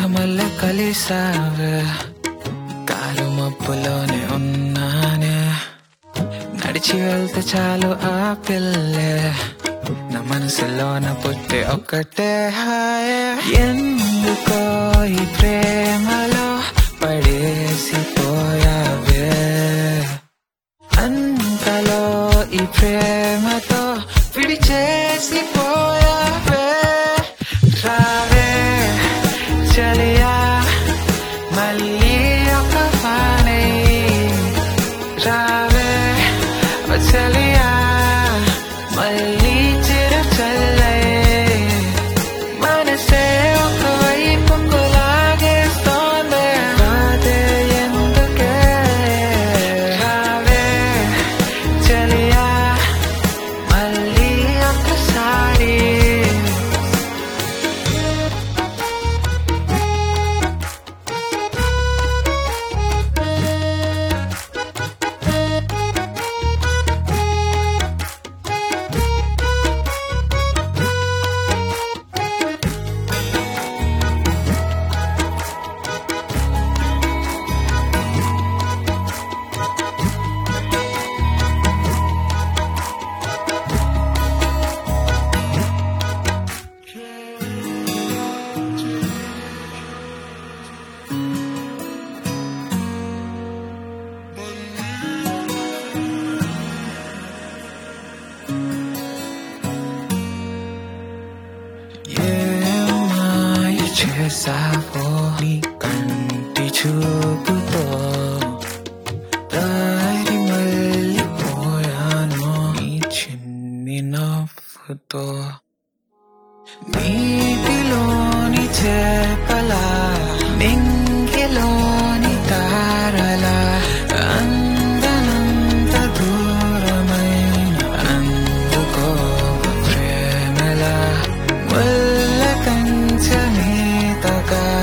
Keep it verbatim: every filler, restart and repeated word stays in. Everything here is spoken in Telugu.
మల్లె కలిసావే కాలు మబ్బులోనే ఉన్నానే నడిచి వెళ్తే చాలు ఆ పిల్లే నా మనసులోన పుట్టే ఒక్కటే హాయ్ ఎందుకో ఈ ప్రేమలో పడేసిపోయావే అంతలో ఈ ప్రేమతో విడిచేసిపోయావే రావే చలియా మళ్ళీ ఒక పానే రావే చలియా మళ్ళీ చిరు చల్లే మనసే ఒక వైపుకు లాగేస్తోంది అదే ఎందుకే రావే చలియా మళ్ళీ ఒకసారి చేసావో నీ కంటి చూపుతో దారి మళ్ళీపోయాను నీ చిన్ని నవ్వుతో నీటిలోని చేపలా నింగిలోని తారలా అందనంత దూరమైన అందుకో ప్రేమలా ముల్ల కంచె మీదగా